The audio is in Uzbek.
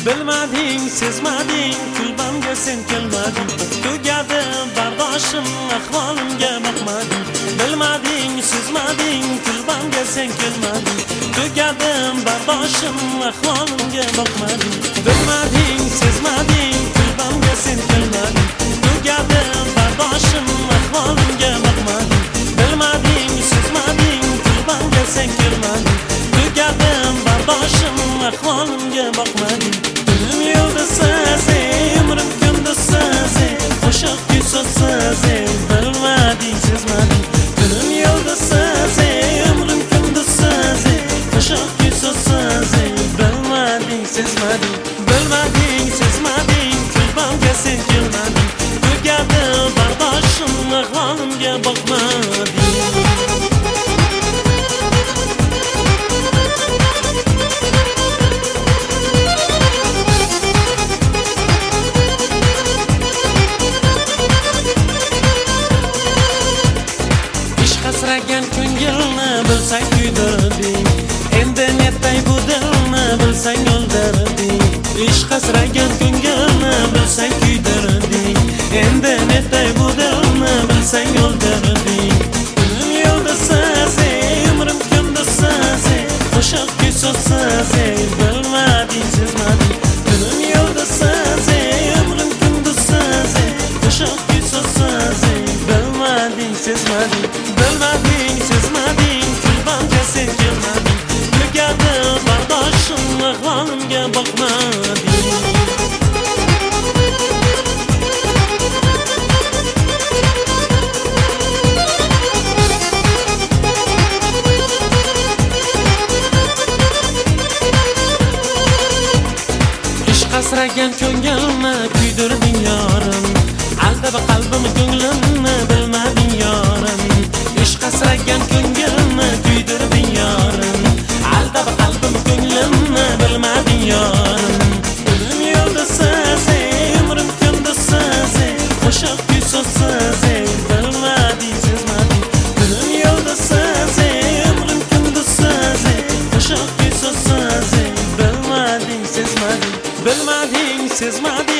Bilmading, sezmading, kulbamga sen kelmading. Tugadi bardoshim, ahvolimga boqmading. Bilmading, sezmading, kulbamga sen kelmading. Tugadi bardoshim, ahvolimga boqmading. Bilmading, sezmading, kulbamga sen kelmading. Tugadi bardoshim, ahvolimga boqmading. Bilmading, sezmading, kulbamga sen kelmading. Tugadi bardoshim, ahvolimga boqmading. Bilmading, sezmading, kunim yulduzsiz, umrim kunduzsiz, qo'shiq kuysizsiz. Bilmading, sezmading, bilmading, sezmading, kulbamga sen kelmading. Tugadi bardoshim, ahvolimga boqmading. Hasragan ko'ngilni bilsang kuydirding. Endi netday bu dilni bilsang o'ldirding. Ishq hasragan ko'ngilni bilsang kuydirding. Endi netday bu dilni bilsang o'ldirding. Kunim yulduzsiz, umrim kunduzsiz, qo'shiq kuysizsiz. Bilmading, sezmading, kunim yulduzsiz, umrim kunduzsiz, qo'shiq kuysizsiz. Bilmading, sezmading, bilmading, sezmading, kulbamga sen kelmading. Tugadi bardoshim, ahvolimga boqmading. Ishq hasragan ko'ngilni kuydirding yorim. Aldab qalbim ko'nglimni bilmading yorim. Ishq hasragan ko'ngilni kuydirding yorim. Aldab qalbim ko'nglimni bilmading yorim. Kunim yulduzsiz, umrim kunduzsiz, qo'shiq kuysizsiz. Bilmading, sezmading, kunim yulduzsiz, umrim kunduzsiz, qo'shiq kuysizsiz. Bilmading, sezmading, bilmading, sezmading.